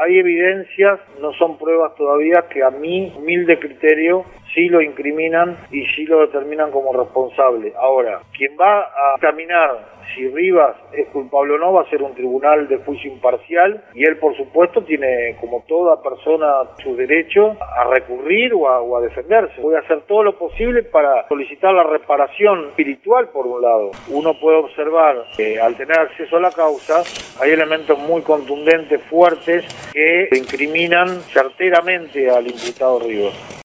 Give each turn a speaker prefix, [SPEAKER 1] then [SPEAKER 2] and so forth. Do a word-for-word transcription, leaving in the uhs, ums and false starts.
[SPEAKER 1] hay evidencias, no son pruebas todavía, que a mi humilde criterio sí lo incriminan y sí lo determinan como responsable. Ahora, quien va a examinar si Rivas es culpable o no va a ser un tribunal de juicio imparcial, y él, por supuesto, tiene, como toda persona, su derecho a recurrir o a, o a defenderse. Voy a hacer todo lo posible para solicitar la reparación espiritual, por un lado. Uno puede observar que al tener acceso a la causa hay elementos muy contundentes, fuertes, que incriminan certeramente al imputado Rivas.